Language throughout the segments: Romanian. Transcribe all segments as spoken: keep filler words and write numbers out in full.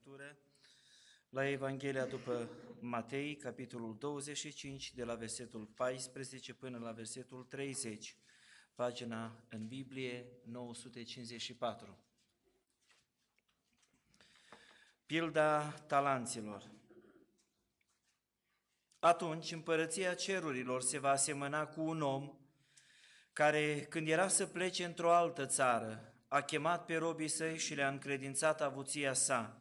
lectură la Evanghelia după Matei, capitolul douăzeci și cinci, de la versetul paisprezece până la versetul treizeci, pagina în Biblie nouă sute cincizeci și patru. Pilda talanților. Atunci împărăția cerurilor se va asemăna cu un om care, când era să plece într-o altă țară, a chemat pe robii săi și le-a încredințat avuția sa.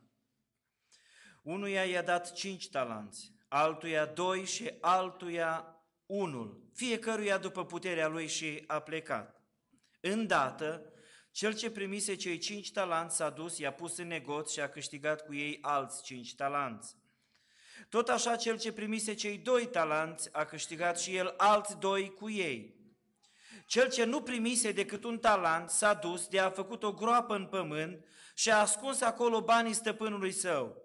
Unuia i-a dat cinci talanți, altuia doi și altuia unul, fiecăruia după puterea lui, și a plecat. Îndată, cel ce primise cei cinci talanți s-a dus, i-a pus în negoț și a câștigat cu ei alți cinci talanți. Tot așa, cel ce primise cei doi talanți a câștigat și el alți doi cu ei. Cel ce nu primise decât un talent s-a dus, de a făcut o groapă în pământ și a ascuns acolo banii stăpânului său.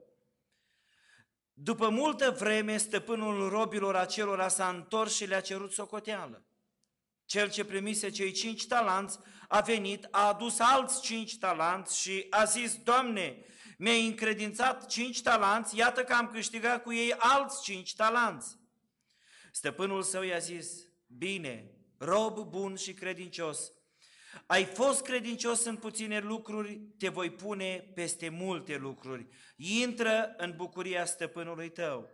După multă vreme, stăpânul robilor acelora s-a întors și le-a cerut socoteală. Cel ce primise cei cinci talanți a venit, a adus alți cinci talanți și a zis: Doamne, mi-ai încredințat cinci talanți, iată că am câștigat cu ei alți cinci talanți. Stăpânul său i-a zis: Bine, rob bun și credincios, ai fost credincios în puține lucruri, te voi pune peste multe lucruri. Intră în bucuria stăpânului tău.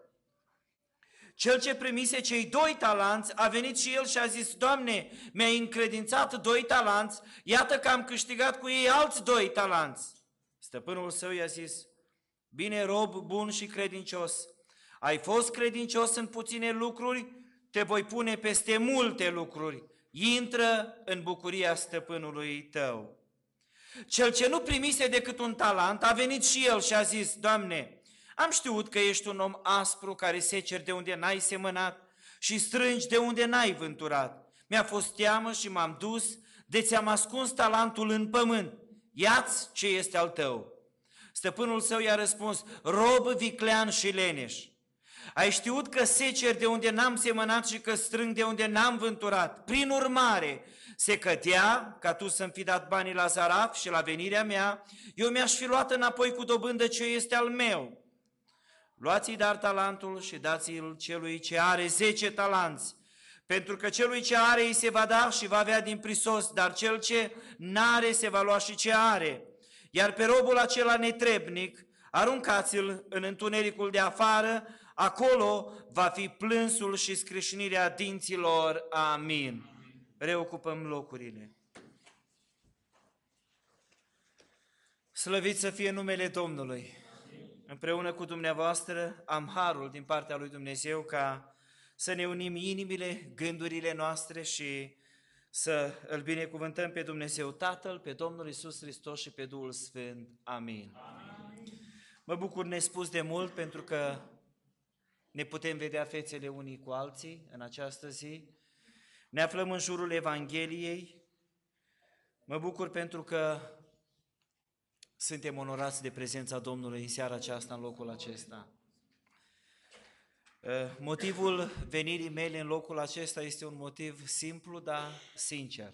Cel ce primise cei doi talanți a venit și el și a zis: Doamne, mi-ai încredințat doi talanți, iată că am câștigat cu ei alți doi talanți. Stăpânul său i-a zis: Bine, rob bun și credincios, ai fost credincios în puține lucruri, te voi pune peste multe lucruri. Intră în bucuria stăpânului tău. Cel ce nu primise decât un talent a venit și el și a zis: Doamne, am știut că ești un om aspru care seceri de unde n-ai semănat și strângi de unde n-ai vânturat. Mi-a fost teamă și m-am dus, de ți-am ascuns talentul în pământ. Ia-ți ce este al tău. Stăpânul său i-a răspuns: Rob viclean și leneș, ai știut că seceri de unde n-am semănat și că strâng de unde n-am vânturat. Prin urmare, se cătea ca tu să-mi fi dat banii la zaraf și la venirea mea, eu mi-aș fi luat înapoi cu dobândă ce este al meu. Luați-i dar talentul și dați-l celui ce are zece talanți, pentru că celui ce are îi se va da și va avea din prisos, dar cel ce n-are se va lua și ce are. Iar pe robul acela netrebnic aruncați-l în întunericul de afară, acolo va fi plânsul și scrâșnirea dinților. Amin. Reocupăm locurile. Slăvit să fie numele Domnului. Împreună cu dumneavoastră am harul din partea lui Dumnezeu ca să ne unim inimile, gândurile noastre și să îl binecuvântăm pe Dumnezeu Tatăl, pe Domnul Iisus Hristos și pe Duhul Sfânt. Amin. Amin. Mă bucur nespus de mult pentru că ne putem vedea fețele unii cu alții în această zi. Ne aflăm în jurul Evangheliei. Mă bucur pentru că suntem onorați de prezența Domnului în seara aceasta, în locul acesta. Motivul venirii mele în locul acesta este un motiv simplu, dar sincer.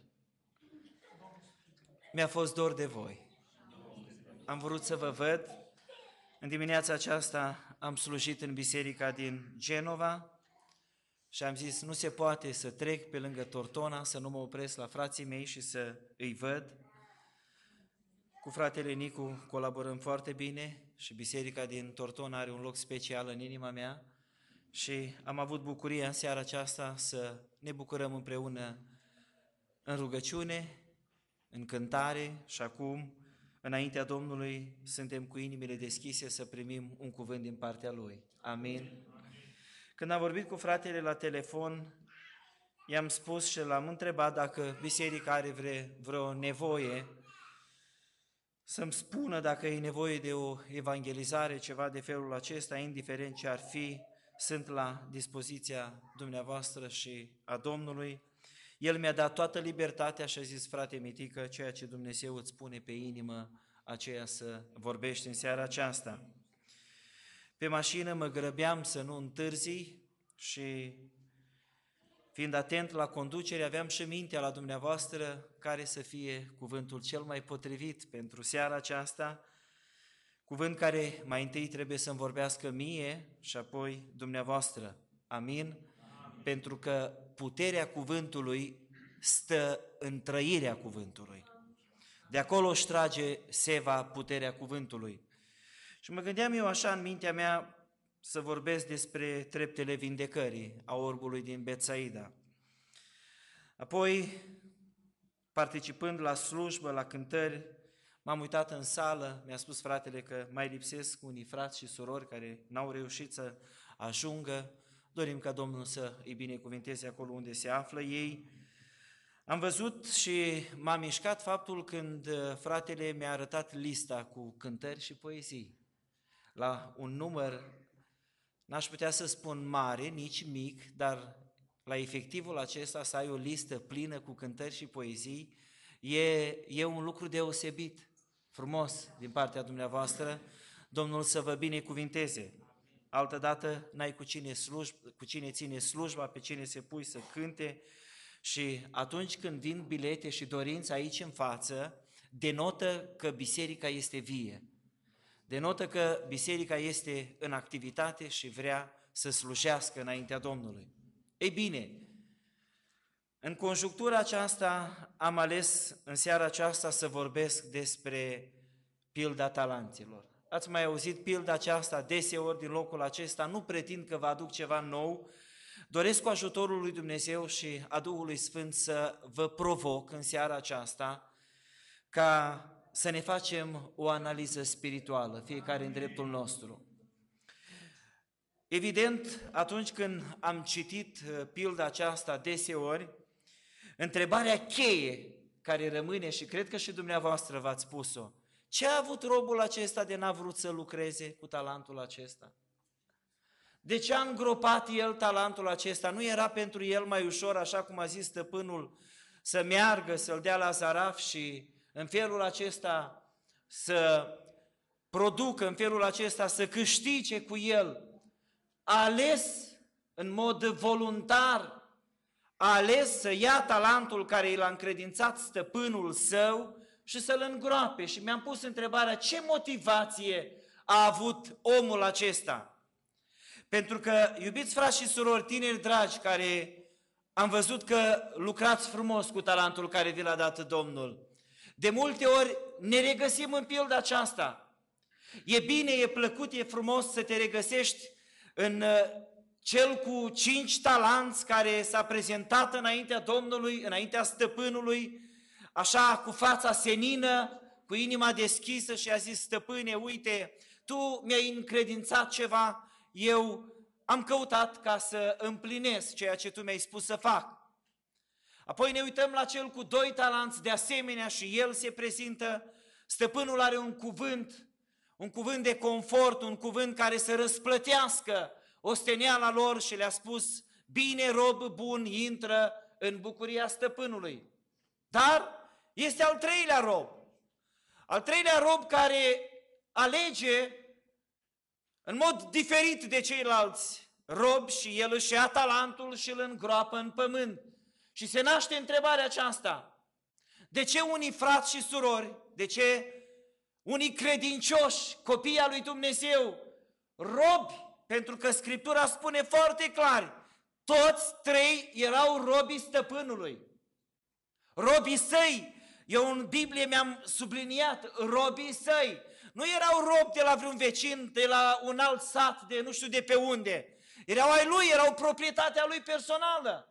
Mi-a fost dor de voi. Am vrut să vă văd. În dimineața aceasta am slujit în biserica din Genova și am zis: nu se poate să trec pe lângă Tortona, să nu mă opresc la frații mei și să îi văd. Cu fratele Nicu colaborăm foarte bine și biserica din Tortona are un loc special în inima mea și am avut bucuria în seara aceasta să ne bucurăm împreună în rugăciune, în cântare și acum, înaintea Domnului, suntem cu inimile deschise să primim un cuvânt din partea Lui. Amin. Când am vorbit cu fratele la telefon, i-am spus și l-am întrebat dacă biserica are vre, vreo nevoie, să-mi spună dacă e nevoie de o evangelizare, ceva de felul acesta, indiferent ce ar fi, sunt la dispoziția dumneavoastră și a Domnului. El mi-a dat toată libertatea și a zis: frate Mitică, ceea ce Dumnezeu îți pune pe inimă, aceea să vorbești în seara aceasta. Pe mașină mă grăbeam să nu întârzi și, fiind atent la conducere, aveam și mintea la dumneavoastră care să fie cuvântul cel mai potrivit pentru seara aceasta. Cuvânt care mai întâi trebuie să-mi vorbească mie și apoi dumneavoastră. Amin? Amin. Pentru că puterea cuvântului stă în trăirea cuvântului. De acolo își trage seva puterea cuvântului. Și mă gândeam eu așa în mintea mea să vorbesc despre treptele vindecării a orbului din Betsaida. Apoi, participând la slujbă, la cântări, m-am uitat în sală, mi-a spus fratele că mai lipsesc unii frați și surori care n-au reușit să ajungă. Dorim ca Domnul să îi binecuvinteze acolo unde se află ei. Am văzut și m-a mișcat faptul când fratele mi-a arătat lista cu cântări și poezii. La un număr, n-aș putea să spun mare, nici mic, dar la efectivul acesta să ai o listă plină cu cântări și poezii, e, e un lucru deosebit, frumos din partea dumneavoastră. Domnul să vă binecuvinteze. Altădată n-ai cu cine, slujb, cu cine ține slujba, pe cine se pui să cânte și atunci când vin bilete și dorinți aici în față, denotă că biserica este vie, denotă că biserica este în activitate și vrea să slujească înaintea Domnului. Ei bine, în conjunctura aceasta am ales în seara aceasta să vorbesc despre pilda talanților. Ați mai auzit pilda aceasta deseori din locul acesta, nu pretind că vă aduc ceva nou, doresc cu ajutorul lui Dumnezeu și a Duhului Sfânt să vă provoc în seara aceasta ca să ne facem o analiză spirituală, fiecare în dreptul nostru. Evident, atunci când am citit pilda aceasta deseori, întrebarea cheie care rămâne și cred că și dumneavoastră v-ați pus-o, ce a avut robul acesta de n-a vrut să lucreze cu talentul acesta? De ce a îngropat el talentul acesta? Nu era pentru el mai ușor, așa cum a zis stăpânul, să meargă, să-l dea la zaraf și în felul acesta să producă, în felul acesta să câștige cu el? A ales în mod voluntar, a ales să ia talentul care i l-a încredințat stăpânul său și să-l îngroape. Și mi-am pus întrebarea, ce motivație a avut omul acesta? Pentru că, iubiți frați și surori, tineri dragi, care am văzut că lucrați frumos cu talentul care vi l-a dat Domnul, de multe ori ne regăsim în pilda aceasta. E bine, e plăcut, e frumos să te regăsești în cel cu cinci talanți care s-a prezentat înaintea Domnului, înaintea stăpânului, așa cu fața senină, cu inima deschisă și a zis, stăpâne, uite, tu mi-ai încredințat ceva, eu am căutat ca să împlinesc ceea ce tu mi-ai spus să fac. Apoi ne uităm la cel cu doi talanți, de asemenea și el se prezintă, stăpânul are un cuvânt, un cuvânt de confort, un cuvânt care să răsplătească osteneala lor și le-a spus, bine rob bun, intră în bucuria stăpânului. Dar este al treilea rob, al treilea rob care alege în mod diferit de ceilalți robi și el își ia talentul și îl îngroapă în pământ. Și se naște întrebarea aceasta, de ce unii frați și surori, de ce unii credincioși, copii al lui Dumnezeu, robi, pentru că Scriptura spune foarte clar, toți trei erau robii stăpânului. Robii săi, eu în Biblie mi-am subliniat, robii săi, nu erau robi de la vreun vecin, de la un alt sat, de nu știu de pe unde, erau ai lui, erau proprietatea lui personală.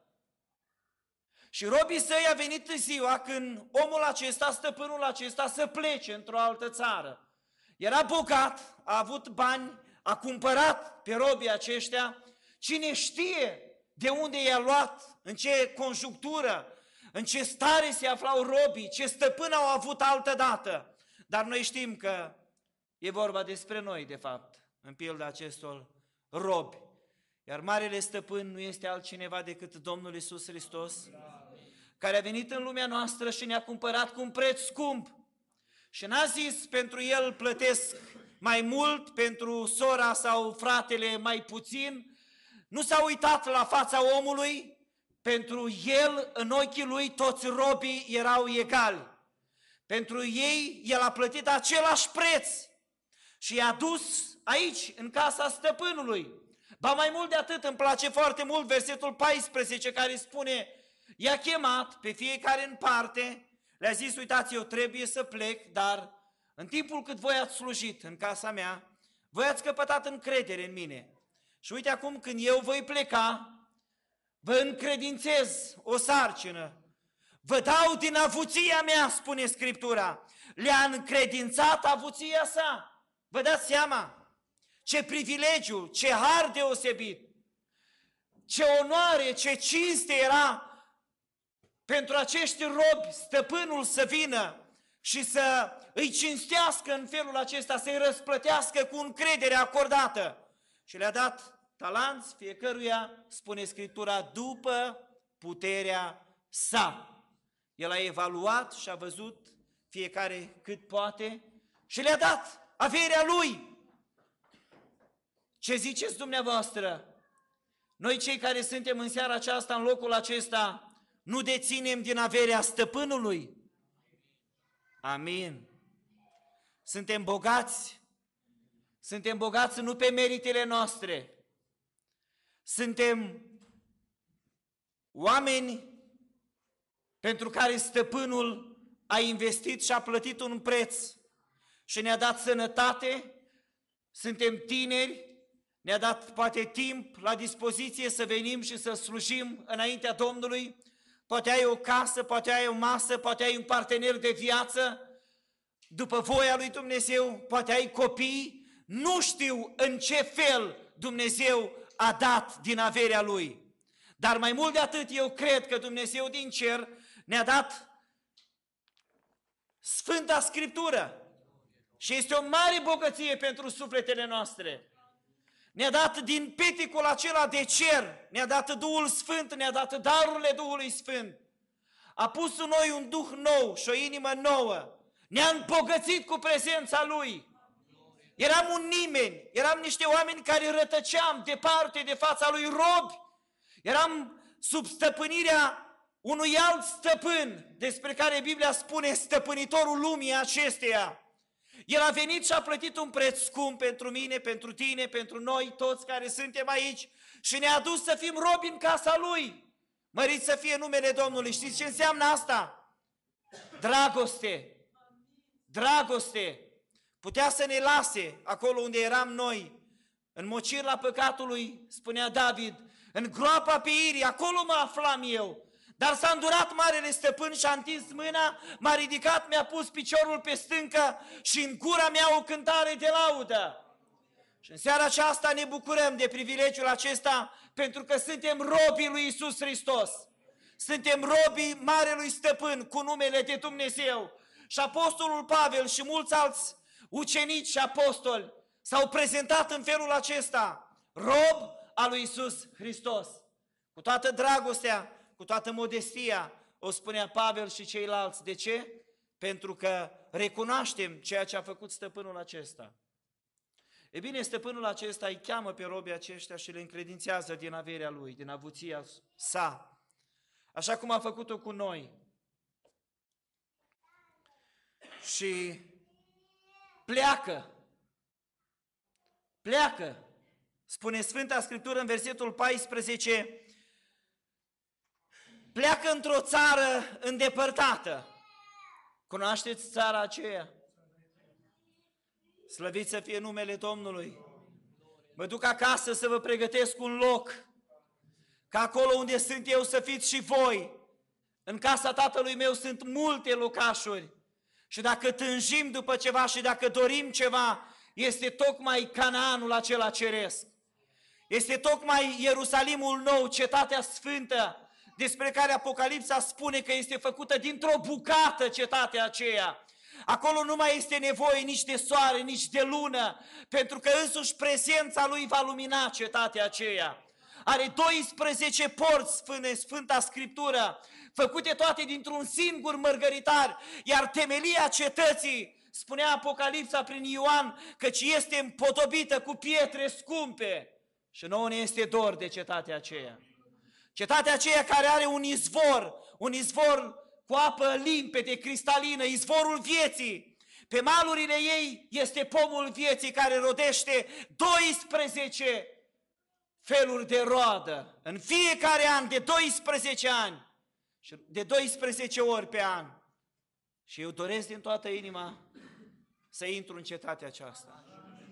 Și robii săi a venit în ziua când omul acesta, stăpânul acesta, să plece într-o altă țară. Era bogat, a avut bani, a cumpărat pe robii aceștia, cine știe de unde i-a luat, în ce conjunctură, în ce stare se aflau robii, ce stăpân au avut altădată. Dar noi știm că e vorba despre noi, de fapt, în pilda acestor robi. Iar Marele Stăpân nu este altcineva decât Domnul Iisus Hristos, care a venit în lumea noastră și ne-a cumpărat cu un preț scump. Și n-a zis, pentru el plătesc mai mult, pentru sora sau fratele mai puțin. Nu s-a uitat la fața omului, pentru el, în ochii lui, toți robii erau egali. Pentru ei, el a plătit același preț. și i-a dus aici, în casa stăpânului. Ba mai mult de atât, îmi place foarte mult versetul paisprezece care spune, i-a chemat pe fiecare în parte, le-a zis, uitați, eu trebuie să plec, dar în timpul cât voi ați slujit în casa mea, voi ați căpătat încredere în mine. Și uite acum când eu voi pleca, vă încredințez o sarcină, vă dau din avuția mea, spune Scriptura, le-a încredințat avuția sa. Vă dați seama ce privilegiu, ce har deosebit, ce onoare, ce cinste era pentru acești robi stăpânul să vină și să îi cinstească în felul acesta, să-i răsplătească cu încredere acordată. Și le-a dat talanți fiecăruia, spune Scriptura, după puterea sa. El a evaluat și a văzut fiecare cât poate și le-a dat averea lui. Ce ziceți dumneavoastră? Noi cei care suntem în seara aceasta, în locul acesta, nu deținem din averea stăpânului? Amin. Suntem bogați. Suntem bogați nu pe meritele noastre. Suntem oameni pentru care stăpânul a investit și a plătit un preț și ne-a dat sănătate, suntem tineri, ne-a dat poate timp la dispoziție să venim și să slujim înaintea Domnului, poate ai o casă, poate ai o masă, poate ai un partener de viață, după voia lui Dumnezeu, poate ai copii, nu știu în ce fel Dumnezeu a dat din averea Lui. Dar mai mult de atât, eu cred că Dumnezeu din cer ne-a dat Sfânta Scriptură și este o mare bogăție pentru sufletele noastre. Ne-a dat din peticul acela de cer, ne-a dat Duhul Sfânt, ne-a dat darurile Duhului Sfânt. A pus în noi un Duh nou și o inimă nouă. Ne-a îmbogățit cu prezența Lui. Eram un nimeni, eram niște oameni care rătăceam departe de fața Lui, robi. Eram sub stăpânirea unui alt stăpân, despre care Biblia spune stăpânitorul lumii acesteia. El a venit și a plătit un preț scump pentru mine, pentru tine, pentru noi, toți care suntem aici și ne-a dus să fim robi în casa Lui. Mărit să fie numele Domnului. Știți ce înseamnă asta? Dragoste. Dragoste. Putea să ne lase acolo unde eram noi, în mocirla păcatului, spunea David, în groapa peirii, acolo mă aflam eu. Dar s-a îndurat marele stăpân și a întins mâna, m-a ridicat, mi-a pus piciorul pe stâncă și în gura mea o cântare de laudă. Și în seara aceasta ne bucurăm de privilegiul acesta pentru că suntem robii lui Iisus Hristos. Suntem robii marelui stăpân cu numele de Dumnezeu. Și apostolul Pavel și mulți alți ucenici și apostoli s-au prezentat în felul acesta, rob al lui Iisus Hristos. Cu toată dragostea, cu toată modestia, o spunea Pavel și ceilalți. De ce? Pentru că recunoaștem ceea ce a făcut stăpânul acesta. E bine, stăpânul acesta îi cheamă pe robii aceștia și le încredințează din averea lui, din avuția sa, așa cum a făcut-o cu noi. Și pleacă, pleacă, spune Sfânta Scriptură în versetul paisprezece, pleacă într-o țară îndepărtată. Cunoașteți țara aceea? Slăvit să fie numele Domnului. Mă duc acasă să vă pregătesc un loc, ca acolo unde sunt eu să fiți și voi. În casa tatălui meu sunt multe locașuri și dacă tânjim după ceva și dacă dorim ceva, este tocmai Canaanul acela ceresc. Este tocmai Ierusalimul nou, cetatea sfântă, despre care Apocalipsa spune că este făcută dintr-o bucată cetatea aceea. Acolo nu mai este nevoie nici de soare, nici de lună, pentru că însuși prezența lui va lumina cetatea aceea. Are doisprezece porți, spune Sfânta Scriptură, făcute toate dintr-un singur mărgăritar, iar temelia cetății, spunea Apocalipsa prin Ioan, căci este împodobită cu pietre scumpe. Și nouă ne este dor de cetatea aceea. Cetatea aceea care are un izvor, un izvor cu apă limpede, cristalină, izvorul vieții, pe malurile ei este pomul vieții care rodește doisprezece feluri de roadă. În fiecare an, de doisprezece ani, de doisprezece ori pe an. Și eu doresc din toată inima să intru în cetatea aceasta.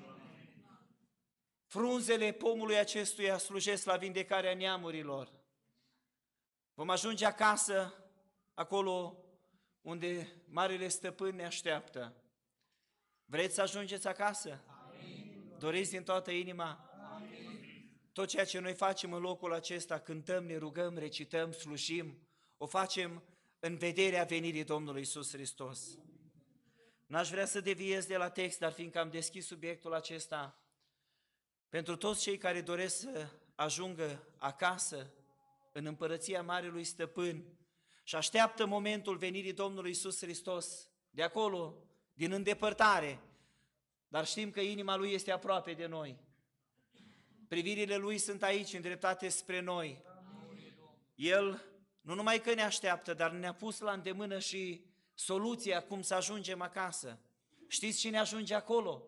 Frunzele pomului acestuia slujesc la vindecarea neamurilor. Vom ajunge acasă, acolo unde Marele Stăpân ne așteaptă. Vreți să ajungeți acasă? Amin. Doriți din toată inima? Amin. Tot ceea ce noi facem în locul acesta, cântăm, ne rugăm, recităm, slujim, o facem în vederea venirii Domnului Iisus Hristos. N-aș vrea să deviez de la text, dar fiindcă am deschis subiectul acesta, pentru toți cei care doresc să ajungă acasă, în împărăția Marelui Stăpân, și așteaptă momentul venirii Domnului Iisus Hristos, de acolo, din îndepărtare, dar știm că inima Lui este aproape de noi. Privirile Lui sunt aici, îndreptate spre noi. El nu numai că ne așteaptă, dar ne-a pus la îndemână și soluția cum să ajungem acasă. Știți cine ajunge acolo?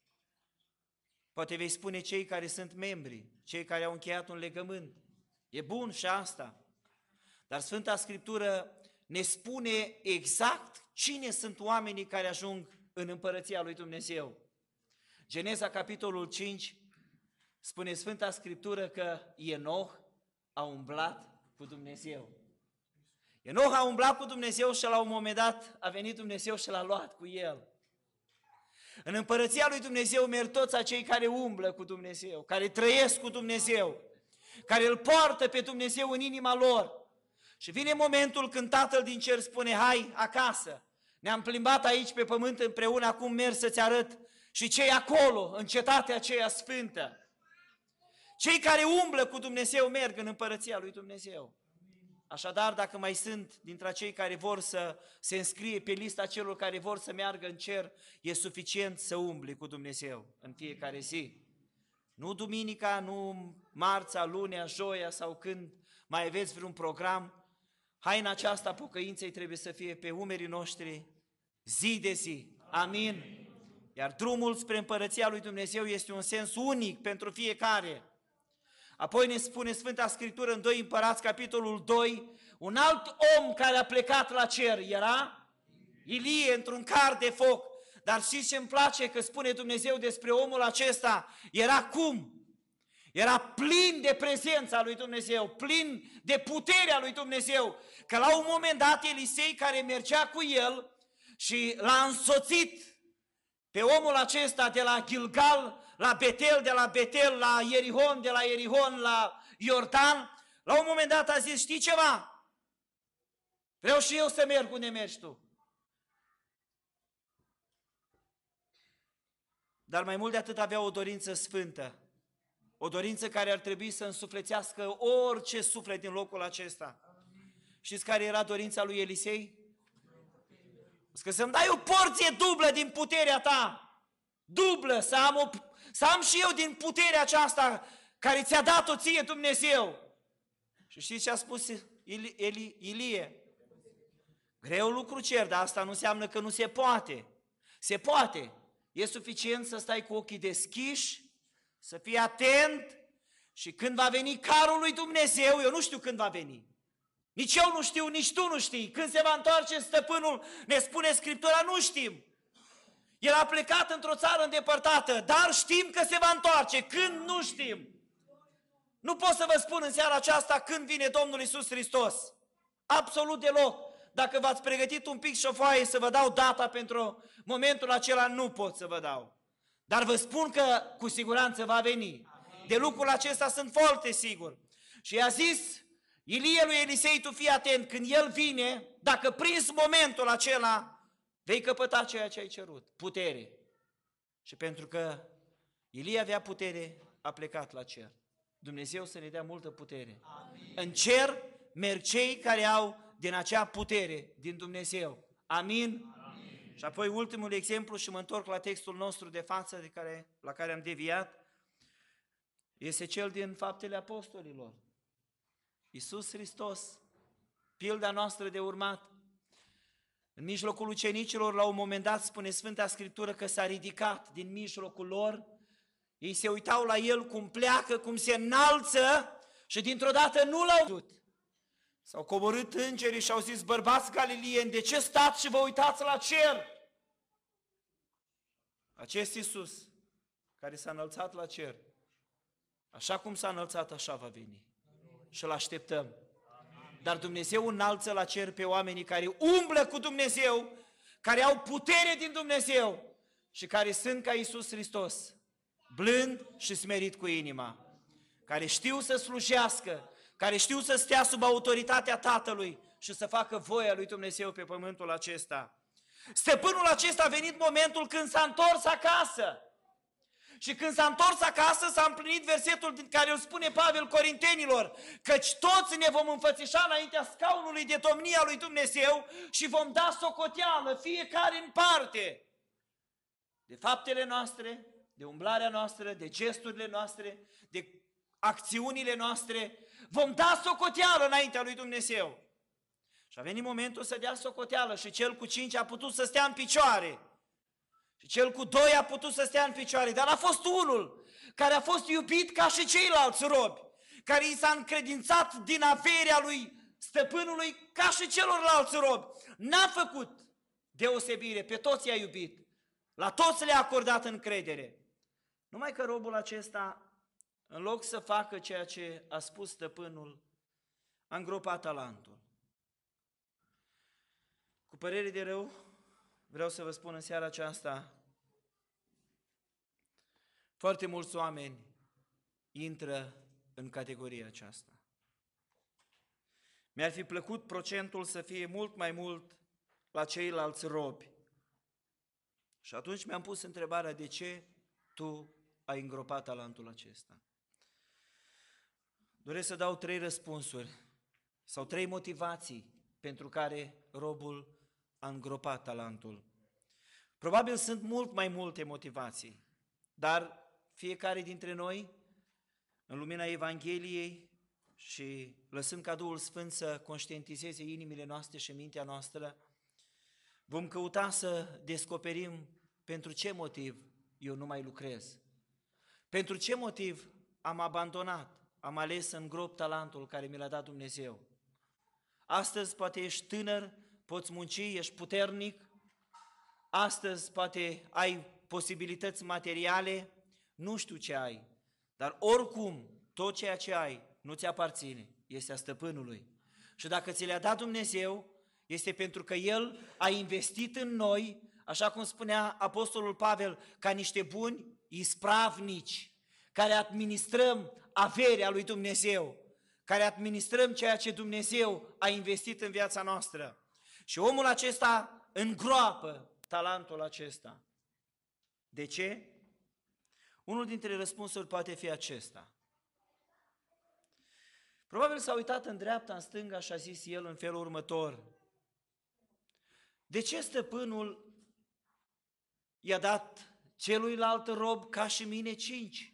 Poate vei spune cei care sunt membri, cei care au încheiat un legământ. E bun și asta. Dar Sfânta Scriptură ne spune exact cine sunt oamenii care ajung în împărăția lui Dumnezeu. Geneza, capitolul cinci, spune Sfânta Scriptură că Enoch a umblat cu Dumnezeu. Enoch a umblat cu Dumnezeu și la un moment dat a venit Dumnezeu și l-a luat cu el. În împărăția lui Dumnezeu merg toți acei care umblă cu Dumnezeu, care trăiesc cu Dumnezeu, care îl poartă pe Dumnezeu în inima lor. Și vine momentul când Tatăl din cer spune, hai acasă, ne-am plimbat aici pe pământ împreună, acum merg să-ți arăt și ce e acolo, în cetatea aceea sfântă. Cei care umblă cu Dumnezeu merg în împărăția lui Dumnezeu. Așadar, dacă mai sunt dintre cei care vor să se înscrie pe lista celor care vor să meargă în cer, e suficient să umbli cu Dumnezeu în fiecare zi. Nu duminica, nu marța, lunea, joia sau când mai aveți vreun program. Haina aceasta pocăinței trebuie să fie pe umerii noștri zi de zi. Amin. Iar drumul spre împărăția lui Dumnezeu este un sens unic pentru fiecare. Apoi ne spune Sfânta Scriptură în doi Împărați, capitolul doi, un alt om care a plecat la cer era Ilie într-un car de foc. Dar știți ce îmi place că spune Dumnezeu despre omul acesta? Era cum? Era plin de prezența lui Dumnezeu, plin de puterea lui Dumnezeu. Că la un moment dat Elisei, care mergea cu el și l-a însoțit pe omul acesta de la Gilgal la Betel, de la Betel la Ierihon, de la Ierihon la Iordan, la un moment dat a zis, știi ceva? Vreau și eu să merg unde mergi tu. Dar mai mult de atât avea o dorință sfântă, o dorință care ar trebui să însuflețească orice suflet din locul acesta. Știți care era dorința lui Elisei? Că să-mi dai o porție dublă din puterea ta, dublă, să am, o, să am și eu din puterea aceasta care ți-a dat-o ție Dumnezeu. Și știți ce a spus Ili, Ili, Ilie? Greu lucru cer, dar asta nu înseamnă că nu se poate. Se poate. E suficient să stai cu ochii deschiși, să fii atent și când va veni carul lui Dumnezeu, eu nu știu când va veni. Nici eu nu știu, nici tu nu știi. Când se va întoarce stăpânul, ne spune Scriptura, nu știm. El a plecat într-o țară îndepărtată, dar știm că se va întoarce. Când? Nu știm. Nu pot să vă spun în seara aceasta când vine Domnul Iisus Hristos. Absolut deloc. Dacă v-ați pregătit un pic și o foaie să vă dau data pentru momentul acela, nu pot să vă dau. Dar vă spun că cu siguranță va veni. De lucrul acesta sunt foarte sigur. Și i-a zis Ilie lui Elisei, tu fii atent, când el vine, dacă prins momentul acela, vei căpăta ceea ce ai cerut, putere. Și pentru că Ilie avea putere, a plecat la cer. Dumnezeu să ne dea multă putere. Amin. În cer merg cei care au din acea putere din Dumnezeu. Amin? Amin. Și apoi ultimul exemplu, și mă întorc la textul nostru de față de care, la care am deviat, este cel din Faptele Apostolilor. Iisus Hristos, pilda noastră de urmat. În mijlocul ucenicilor, la un moment dat, spune Sfânta Scriptură că s-a ridicat din mijlocul lor, ei se uitau la el cum pleacă, cum se înalță și dintr-o dată nu l-au văzut. S-au coborât îngerii și au zis: bărbați galilieni, de ce stați și vă uitați la cer? Acest Iisus care s-a înălțat la cer, așa cum s-a înălțat, așa va veni. Și îl așteptăm. Dar Dumnezeu înalță la cer pe oamenii care umblă cu Dumnezeu, care au putere din Dumnezeu și care sunt ca Iisus Hristos, blând și smerit cu inima, care știu să slujească, care știu să stea sub autoritatea Tatălui și să facă voia lui Dumnezeu pe pământul acesta. Stăpânul acesta a venit momentul când s-a întors acasă. Și când s-a întors acasă, s-a împlinit versetul din care îl spune Pavel Corintenilor, căci toți ne vom înfățișa înaintea scaunului de domnia lui Dumnezeu și vom da socoteală, fiecare în parte, de faptele noastre, de umblarea noastră, de gesturile noastre, de acțiunile noastre. Vom da socoteală înaintea lui Dumnezeu. Și a venit momentul să dea socoteală și cel cu cinci a putut să stea în picioare. Și cel cu doi a putut să stea în picioare, dar a fost unul care a fost iubit ca și ceilalți robi, care i s-a încredințat din averea lui stăpânului ca și celorlalți robi. N-a făcut deosebire, pe toți i-a iubit, la toți le-a acordat încredere. Numai că robul acesta, în loc să facă ceea ce a spus stăpânul, a îngropat talentul. Cu părere de rău, vreau să vă spun în seara aceasta, foarte mulți oameni intră în categoria aceasta. Mi-ar fi plăcut procentul să fie mult mai mult la ceilalți robi. Și atunci mi-am pus întrebarea: de ce tu ai îngropat talentul acesta? Doresc să dau trei răspunsuri sau trei motivații pentru care robul a îngropat talentul. Probabil sunt mult mai multe motivații, dar fiecare dintre noi, în lumina Evangheliei și lăsând ca Duhul Sfânt să conștientizeze inimile noastre și mintea noastră, vom căuta să descoperim pentru ce motiv eu nu mai lucrez. Pentru ce motiv am abandonat, am ales să îngrop talentul care mi l-a dat Dumnezeu. Astăzi poate ești tânăr, poți munci, ești puternic, astăzi poate ai posibilități materiale, nu știu ce ai, dar oricum tot ceea ce ai nu ți aparține, este a stăpânului. Și dacă ți le-a dat Dumnezeu, este pentru că El a investit în noi, așa cum spunea Apostolul Pavel, ca niște buni ispravnici, care administrăm averea lui Dumnezeu, care administrăm ceea ce Dumnezeu a investit în viața noastră. Și omul acesta îngroapă talentul acesta. De ce? Unul dintre răspunsuri poate fi acesta. Probabil s-a uitat în dreapta, în stânga și a zis el în felul următor: de ce stăpânul i-a dat celuilalt rob ca și mine cinci?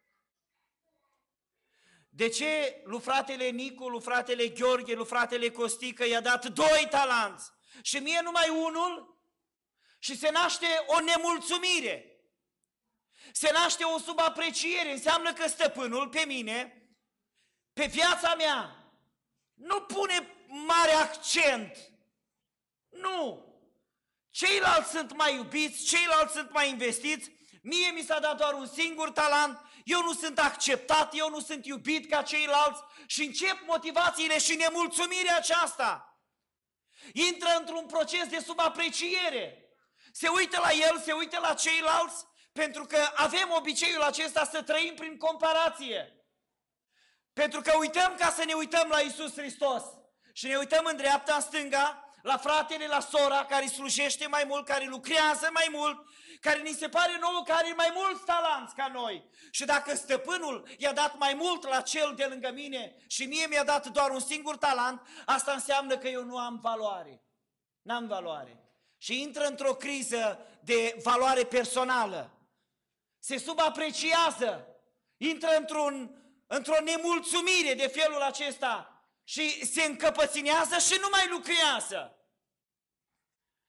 De ce lui fratele Nicu, lui fratele Gheorghe, lui fratele Costică i-a dat doi talanți și mie numai unul? Și se naște o nemulțumire, se naște o subapreciere. Înseamnă că stăpânul pe mine, pe viața mea, nu pune mare accent. Nu! Ceilalți sunt mai iubiți, ceilalți sunt mai investiți, mie mi s-a dat doar un singur talent, eu nu sunt acceptat, eu nu sunt iubit ca ceilalți și încep motivațiile și nemulțumirea aceasta. Intră într-un proces de subapreciere. Se uită la el, se uită la ceilalți, pentru că avem obiceiul acesta să trăim prin comparație. Pentru că uităm ca să ne uităm la Iisus Hristos și ne uităm în dreapta, în stânga, la fratele, la sora care slujește mai mult, care lucrează mai mult, care ni se pare nouă că are mai mulți talanți ca noi. Și dacă stăpânul i-a dat mai mult la cel de lângă mine și mie mi-a dat doar un singur talent, asta înseamnă că eu nu am valoare. N-am valoare. Și intră într-o criză de valoare personală. Se subapreciază. Intră într-un, într-o nemulțumire de felul acesta și se încăpăținează și nu mai lucrează.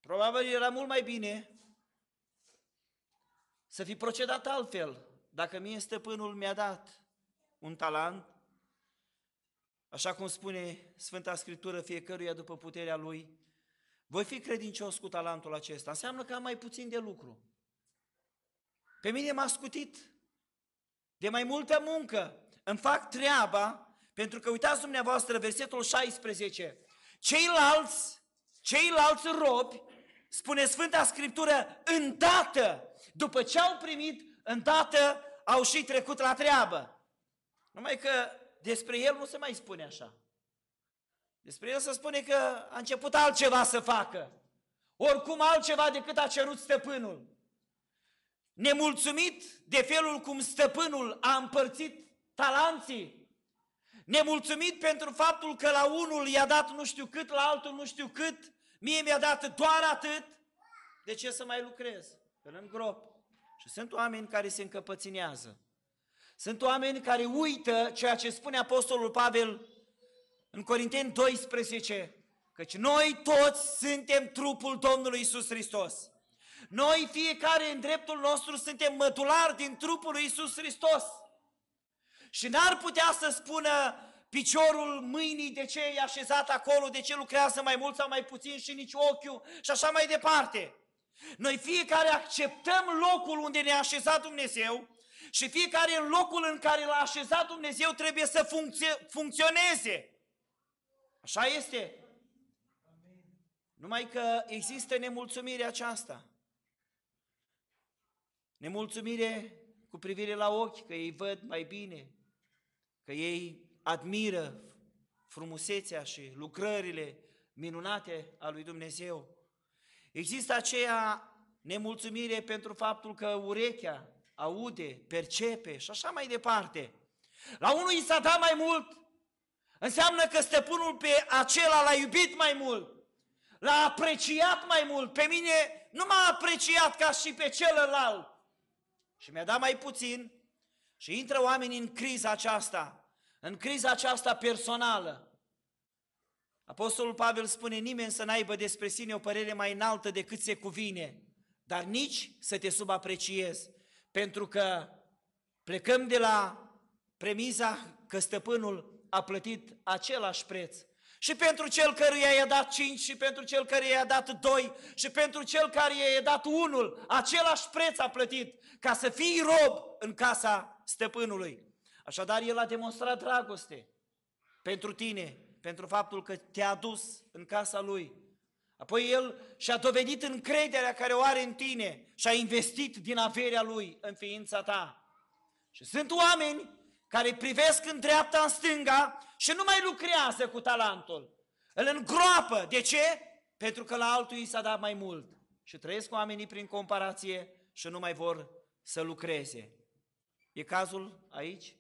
Probabil era mult mai bine să fi procedat altfel. Dacă mie stăpânul mi-a dat un talent, așa cum spune Sfânta Scriptură, fiecăruia după puterea lui, voi fi credincios cu talentul acesta. Înseamnă că am mai puțin de lucru. Pe mine m-a scutit de mai multă muncă. Îmi fac treaba, pentru că uitați dumneavoastră versetul șaisprezece. Ceilalți, ceilalți robi, spune Sfânta Scriptură, îndată, după ce au primit, îndată au și trecut la treabă. Numai că despre el nu se mai spune așa. Despre el se spune că a început altceva să facă. Oricum altceva decât a cerut stăpânul. Nemulțumit de felul cum stăpânul a împărțit talanții, nemulțumit pentru faptul că la unul i-a dat nu știu cât, la altul nu știu cât, mie mi-a dat doar atât, de ce să mai lucrez? Îl îngrop. Și sunt oameni care se încăpăținează. Sunt oameni care uită ceea ce spune Apostolul Pavel în Corinteni doisprezece, căci noi toți suntem trupul Domnului Iisus Hristos. Noi fiecare în dreptul nostru suntem mădulari din trupul lui Iisus Hristos. Și n-ar putea să spună piciorul mâinii de ce e așezat acolo, de ce lucrează mai mult sau mai puțin și nici ochiul și așa mai departe. Noi fiecare acceptăm locul unde ne-a așezat Dumnezeu și fiecare în locul în care l-a așezat Dumnezeu trebuie să funcțio- funcționeze. Așa este. Numai că există nemulțumirea aceasta. Nemulțumire cu privire la ochi, că ei văd mai bine, că ei admiră frumusețea și lucrările minunate a lui Dumnezeu. Există aceea nemulțumire pentru faptul că urechea aude, percepe și așa mai departe. La unul i s-a dat mai mult, înseamnă că stăpânul pe acela l-a iubit mai mult, l-a apreciat mai mult. Pe mine nu m-a apreciat ca și pe celălalt și mi-a dat mai puțin și intră oamenii în criza aceasta, în criza aceasta personală. Apostolul Pavel spune, nimeni să n-aibă despre sine o părere mai înaltă decât se cuvine, dar nici să te subapreciezi, pentru că plecăm de la premiza că stăpânul a plătit același preț. Și pentru cel căruia i-a dat cinci, și pentru cel căruia i-a dat doi, și pentru cel care i-a dat unul, același preț a plătit, ca să fii rob în casa stăpânului. Așadar, el a demonstrat dragoste pentru tine, pentru faptul că te-a dus în casa lui. Apoi el și-a dovedit încrederea care o are în tine și a investit din averea lui în ființa ta. Și sunt oameni care privesc în dreapta, în stânga și nu mai lucrează cu talentul. Îl îngroapă. De ce? Pentru că la altul i s-a dat mai mult. Și trăiesc oamenii prin comparație și nu mai vor să lucreze. E cazul aici?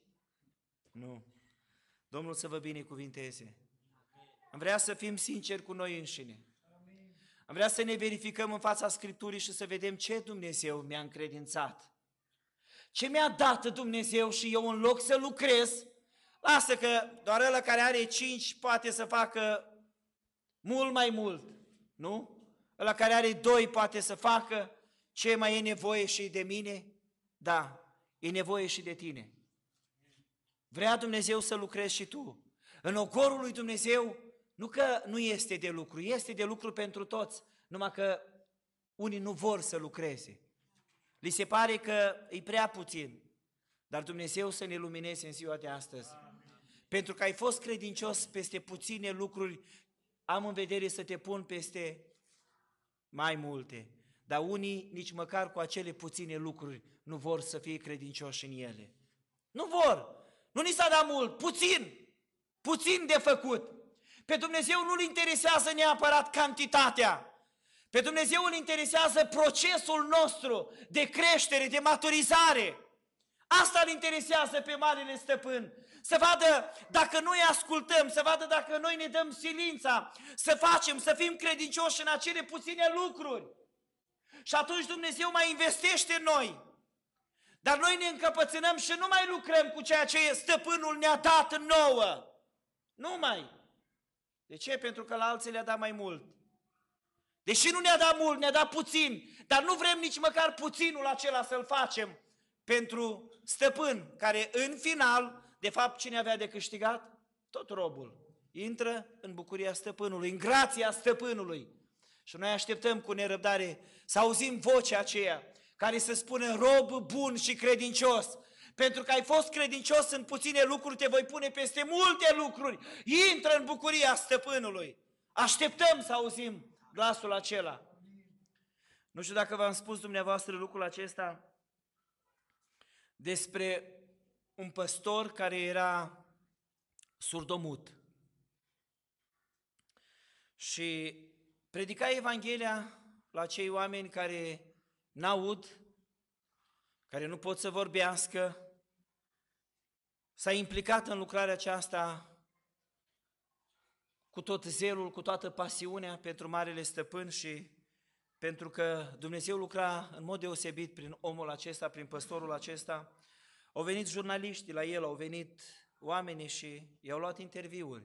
Nu. Domnul să vă binecuvinteze. Am vrea să fim sinceri cu noi înșine. Am vrea să ne verificăm în fața Scripturii și să vedem ce Dumnezeu mi-a încredințat. Ce mi-a dat Dumnezeu și eu în loc să lucrez, lasă că doar ăla care are cinci poate să facă mult mai mult, nu? Ăla care are doi poate să facă ce mai e nevoie și de mine? Da, e nevoie și de tine. Vrea Dumnezeu să lucrezi și tu. În ogorul lui Dumnezeu nu că nu este de lucru, este de lucru pentru toți, numai că unii nu vor să lucreze. Li se pare că e prea puțin, dar Dumnezeu să ne lumineze în ziua de astăzi. Amin. Pentru că ai fost credincios peste puține lucruri, am în vedere să te pun peste mai multe. Dar unii nici măcar cu acele puține lucruri nu vor să fie credincioși în ele. Nu vor! Nu ni s-a dat mult, puțin! Puțin de făcut! Pe Dumnezeu nu-L interesează neapărat cantitatea. Pe Dumnezeu îl interesează procesul nostru de creștere, de maturizare. Asta îl interesează pe Marele Stăpân. Să vadă dacă noi ascultăm, să vadă dacă noi ne dăm silința, să facem, să fim credincioși în acele puține lucruri. Și atunci Dumnezeu mai investește în noi. Dar noi ne încăpățânăm și nu mai lucrăm cu ceea ce Stăpânul ne-a dat nouă. Nu mai. De ce? Pentru că la alții le-a dat mai mult. Deși nu ne-a dat mult, ne-a dat puțin, dar nu vrem nici măcar puținul acela să-l facem pentru stăpân, care în final, de fapt, cine avea de câștigat? Tot robul. Intră în bucuria stăpânului, în grația stăpânului. Și noi așteptăm cu nerăbdare să auzim vocea aceea care să spună: rob bun și credincios, pentru că ai fost credincios în puține lucruri, te voi pune peste multe lucruri. Intră în bucuria stăpânului. Așteptăm să auzim glasul acela. Nu știu dacă v-am spus dumneavoastră lucrul acesta despre un păstor care era surdomut și predica Evanghelia la cei oameni care n-aud, care nu pot să vorbească. S-a implicat în lucrarea aceasta cu tot zelul, cu toată pasiunea pentru Marele Stăpân, și pentru că Dumnezeu lucra în mod deosebit prin omul acesta, prin păstorul acesta, au venit jurnaliștii la el, au venit oamenii și i-au luat interviuri.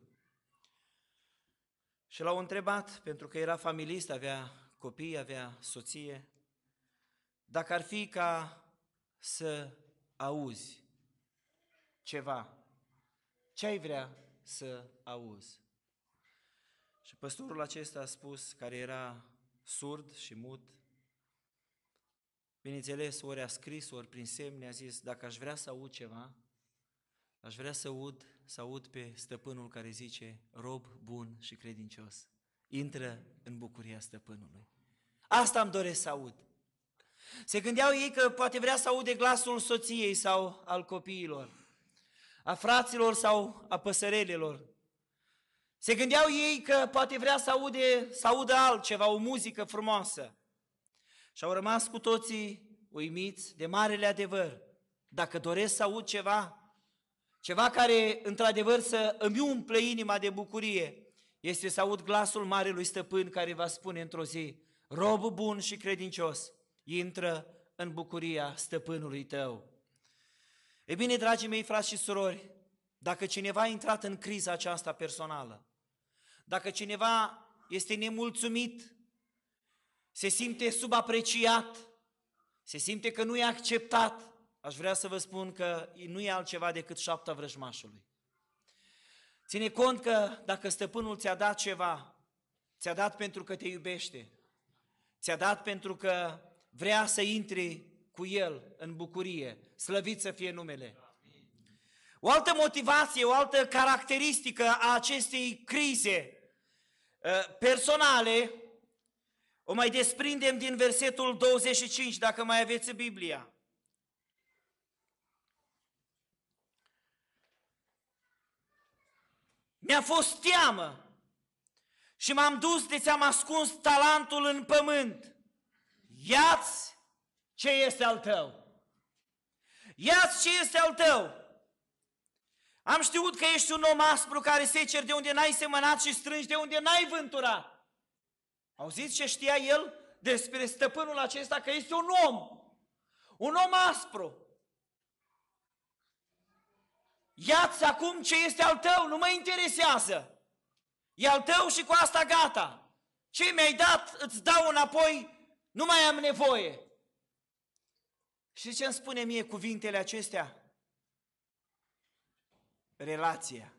Și l-au întrebat, pentru că era familist, avea copii, avea soție, dacă ar fi ca să auzi ceva, ce ai vrea să auzi? Și păstorul acesta a spus, care era surd și mut, bineînțeles, ori a scris, ori prin semne, a zis: dacă aș vrea să aud ceva, aș vrea să aud, să aud pe stăpânul care zice: rob bun și credincios, intră în bucuria stăpânului. Asta îmi doresc să aud. Se gândeau ei că poate vrea să aude glasul soției sau al copiilor, a fraților sau a păsărelilor. Se gândeau ei că poate vrea să aude, să audă altceva, o muzică frumoasă. Și au rămas cu toții uimiți de marele adevăr. Dacă doresc să aud ceva, ceva care într-adevăr să îmi umple inima de bucurie, este să aud glasul Marelui Stăpân care va spune într-o zi: rob bun și credincios, intră în bucuria stăpânului tău. E bine, dragii mei frați și surori, dacă cineva a intrat în criza aceasta personală, dacă cineva este nemulțumit, se simte subapreciat, se simte că nu e acceptat, aș vrea să vă spun că nu e altceva decât șapta vrăjmașului. Ține cont că dacă stăpânul ți-a dat ceva, ți-a dat pentru că te iubește, ți-a dat pentru că vrea să intri cu el în bucurie, slăvit să fie numele. O altă motivație, o altă caracteristică a acestei crize personale o mai desprindem din versetul douăzeci și cinci, dacă mai aveți Biblia. Mi-a fost teamă și m-am dus de ți-am ascuns talentul în pământ. Ia-ți ce este al tău. Ia-ți ce este al tău. Am știut că ești un om aspru care seceri de unde n-ai semănat și strângi de unde n-ai vânturat. Auziți ce știa el despre stăpânul acesta? Că este un om, un om aspru. Ia-ți acum ce este al tău, nu mă interesează. E al tău și cu asta gata. Ce mi-ai dat, îți dau înapoi, nu mai am nevoie. Și ce îmi spune mie cuvintele acestea? Relația.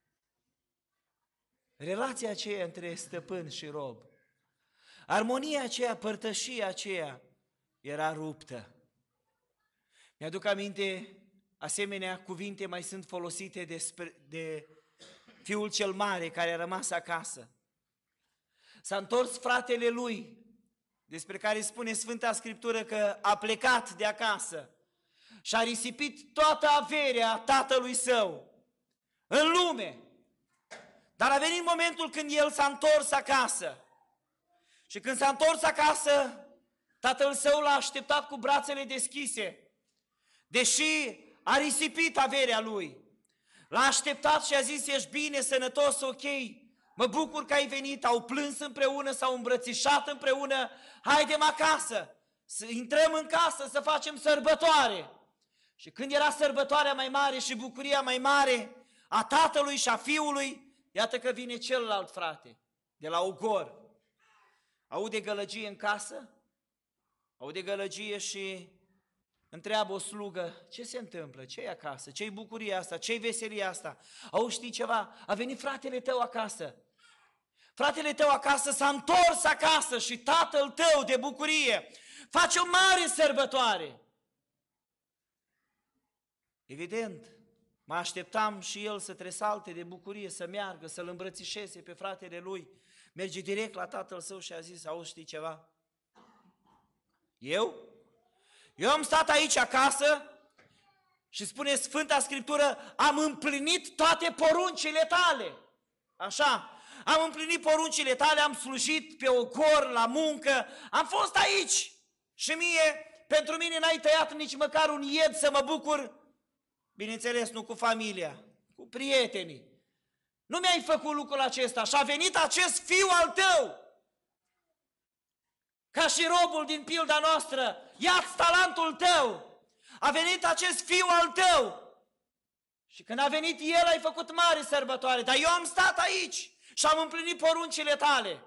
Relația aceea între stăpân și rob. Armonia aceea, părtășia aceea era ruptă. Mi-aduc aminte, asemenea cuvinte mai sunt folosite de, de fiul cel mare care a rămas acasă. S-a întors fratele lui, despre care spune Sfânta Scriptură că a plecat de acasă și a risipit toată averea tatălui său în lume. Dar a venit momentul când el s-a întors acasă. Și când s-a întors acasă, tatăl său l-a așteptat cu brațele deschise. Deși a risipit averea lui, l-a așteptat și a zis: ești bine, sănătos, ok, mă bucur că ai venit. Au plâns împreună, s-au îmbrățișat împreună, haidem acasă, să intrăm în casă, să facem sărbătoare. Și când era sărbătoarea mai mare și bucuria mai mare a tatălui și a fiului, iată că vine celălalt frate, de la Ogor. aude gălăgie în casă, aude gălăgie și întreabă o slugă, ce se întâmplă, ce e acasă, ce-i bucuria asta, ce-i veselia asta? Auzi, știi ceva? A venit fratele tău acasă. Fratele tău acasă s-a întors acasă și tatăl tău de bucurie face o mare sărbătoare. Evident, mă așteptam și el să tresalte de bucurie, să meargă, să-l îmbrățișeze pe fratele lui. Merge direct la tatăl său și a zis, auzi, știi ceva? Eu? Eu am stat aici acasă și spune Sfânta Scriptură, am împlinit toate poruncile tale. Așa, am împlinit poruncile tale, am slujit pe ogor, la muncă, am fost aici. Și mie, pentru mine n-ai tăiat nici măcar un ied să mă bucur, bineînțeles, nu cu familia, cu prietenii. Nu mi-ai făcut lucrul acesta și a venit acest fiu al tău, ca și robul din pilda noastră, ia-ți talentul tău, a venit acest fiu al tău și când a venit el ai făcut mare sărbătoare, dar eu am stat aici și am împlinit poruncile tale.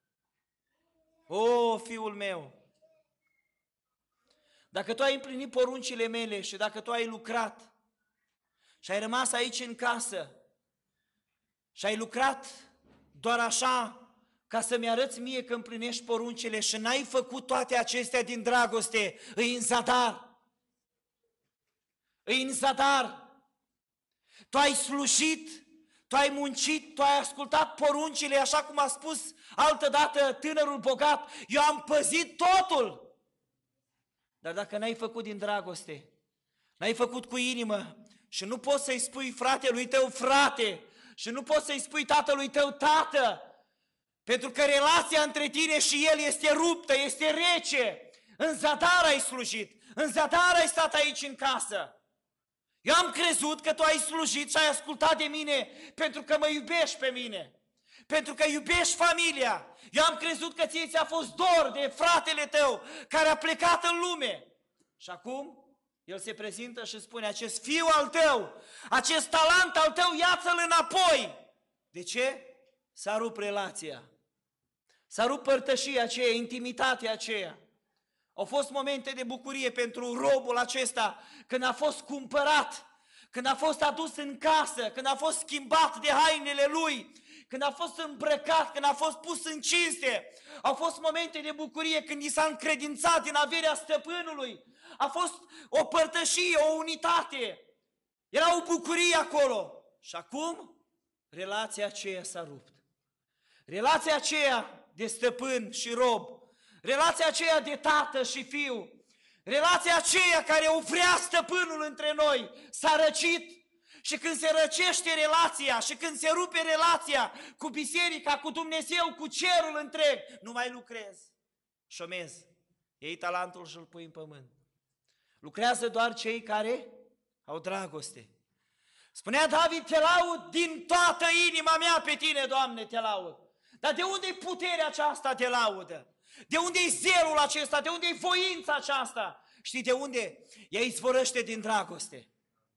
O, fiul meu, dacă tu ai împlinit poruncile mele și dacă tu ai lucrat și ai rămas aici în casă și ai lucrat doar așa ca să-mi arăți mie că împlinești poruncile și n-ai făcut toate acestea din dragoste, îi în zadar. Îi în zadar. Tu ai slujit, tu ai muncit, tu ai ascultat poruncile, așa cum a spus altădată tânărul bogat, eu am păzit totul. Dar dacă n-ai făcut din dragoste, n-ai făcut cu inimă și nu poți să-i spui fratelui tău frate și nu poți să-i spui tatălui tău tată, pentru că relația între tine și el este ruptă, este rece. În zadar ai slujit, în zadar ai stat aici în casă. Eu am crezut că tu ai slujit și ai ascultat de mine pentru că mă iubești pe mine, pentru că iubești familia. Eu am crezut că ție ți-a fost dor de fratele tău care a plecat în lume. Și acum el se prezintă și spune, acest fiu al tău, acest talent al tău, ia-ți-l înapoi. De ce? S-a rupt relația. S-a rupt părtășia aceea, intimitatea aceea. Au fost momente de bucurie pentru robul acesta când a fost cumpărat, când a fost adus în casă, când a fost schimbat de hainele lui, când a fost îmbrăcat, când a fost pus în cinste. Au fost momente de bucurie când i s-a încredințat din averea stăpânului. A fost o părtășie, o unitate. Era o bucurie acolo. Și acum relația aceea s-a rupt. Relația aceea de stăpân și rob, relația aceea de tată și fiu, relația aceea care o vrea stăpânul între noi, s-a răcit. Și când se răcește relația și când se rupe relația cu biserica, cu Dumnezeu, cu cerul întreg, nu mai lucrezi, șomezi, iei talentul și îl pui în pământ. Lucrează doar cei care au dragoste. Spunea David, te laud din toată inima mea pe tine, Doamne, te laud. Dar de unde-i puterea aceasta de laudă? De unde-i zelul acesta? De unde-i voința aceasta? Știi de unde? Ea izvorăște din dragoste.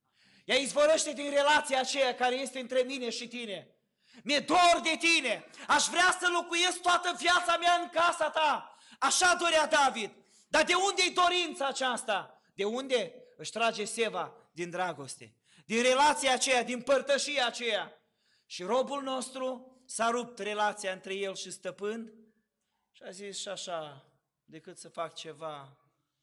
Ea izvorăște din relația aceea care este între mine și tine. Mi-e dor de tine. Aș vrea să locuiesc toată viața mea în casa ta. Așa dorea David. Dar de unde-i dorința aceasta? De unde? Își trage seva din dragoste. Din relația aceea, din părtășia aceea. Și robul nostru s-a rupt relația între el și stăpân și a zis și așa, decât să fac ceva,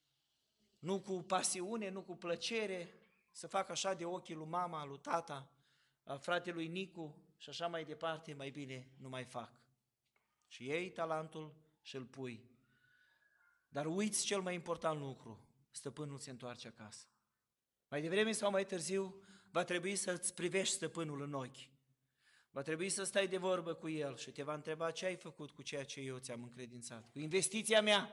nu cu pasiune, nu cu plăcere, să fac așa de ochii lui mama, lui tata, a fratelui Nicu și așa mai departe, mai bine nu mai fac. Și iei talentul și îl pui. Dar uiți cel mai important lucru, stăpânul se întoarce acasă. Mai devreme sau mai târziu va trebui să-ți privești stăpânul în ochi. Va trebui să stai de vorbă cu el și te va întreba ce ai făcut cu ceea ce eu ți-am încredințat, cu investiția mea.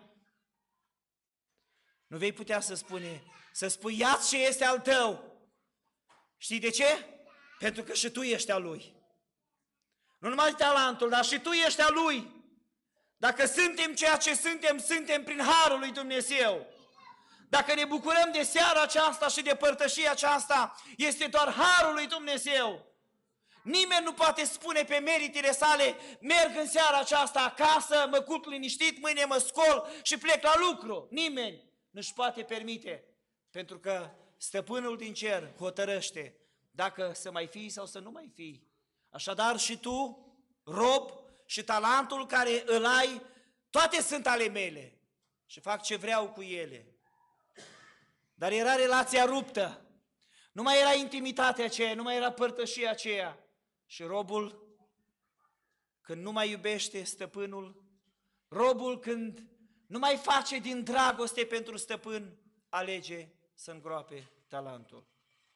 Nu vei putea să spune, să spui, ia-ți ce este al tău. Știi de ce? Pentru că și tu ești al lui. Nu numai talentul, dar și tu ești al lui. Dacă suntem ceea ce suntem, suntem prin harul lui Dumnezeu. Dacă ne bucurăm de seara aceasta și de părtășia aceasta, este doar harul lui Dumnezeu. Nimeni nu poate spune pe meritele sale, merg în seara aceasta acasă, mă culc liniștit, mâine mă scol și plec la lucru. Nimeni nu-și poate permite, pentru că Stăpânul din cer hotărăște dacă să mai fii sau să nu mai fii. Așadar și tu, rob, și talentul care îl ai, toate sunt ale mele și fac ce vreau cu ele. Dar era relația ruptă, nu mai era intimitatea aceea, nu mai era părtășia aceea. Și robul, când nu mai iubește stăpânul, robul când nu mai face din dragoste pentru stăpân, alege să îngroape talentul.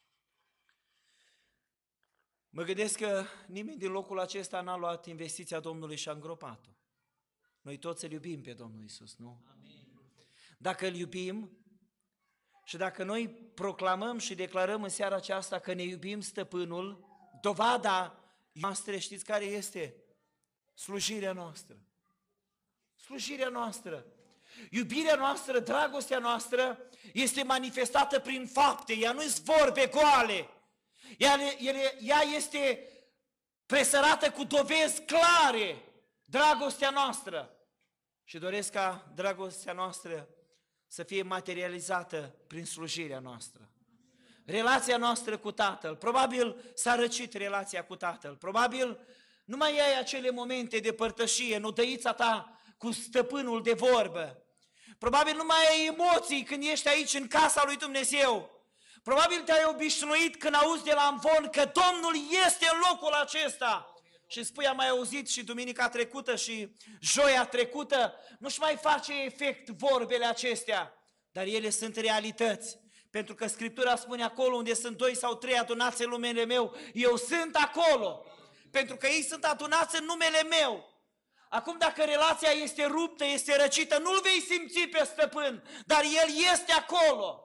Mă gândesc că nimeni din locul acesta n-a luat investiția Domnului și a îngropat-o. Noi toți îl iubim pe Domnul Iisus, nu? Amin. Dacă îl iubim și dacă noi proclamăm și declarăm în seara aceasta că ne iubim stăpânul, dovada noastră, știți care este? Slujirea noastră. Slujirea noastră. Iubirea noastră, dragostea noastră este manifestată prin fapte, ea nu sunt vorbe goale. Ea, ea este presărată cu dovezi clare, dragostea noastră. Și doresc ca dragostea noastră să fie materializată prin slujirea noastră. Relația noastră cu Tatăl, probabil s-a răcit relația cu Tatăl, probabil nu mai ai acele momente de părtășie, în odăița ta cu stăpânul de vorbă. Probabil nu mai ai emoții când ești aici în casa lui Dumnezeu. Probabil te-ai obișnuit când auzi de la amvon că Domnul este în locul acesta. Și spui, am mai auzit și duminica trecută și joia trecută, nu-și mai face efect vorbele acestea, dar ele sunt realități. Pentru că Scriptura spune, acolo unde sunt doi sau trei adunați în numele meu, eu sunt acolo. Pentru că ei sunt adunați în numele meu. Acum dacă relația este ruptă, este răcită, nu-l vei simți pe stăpân, dar el este acolo.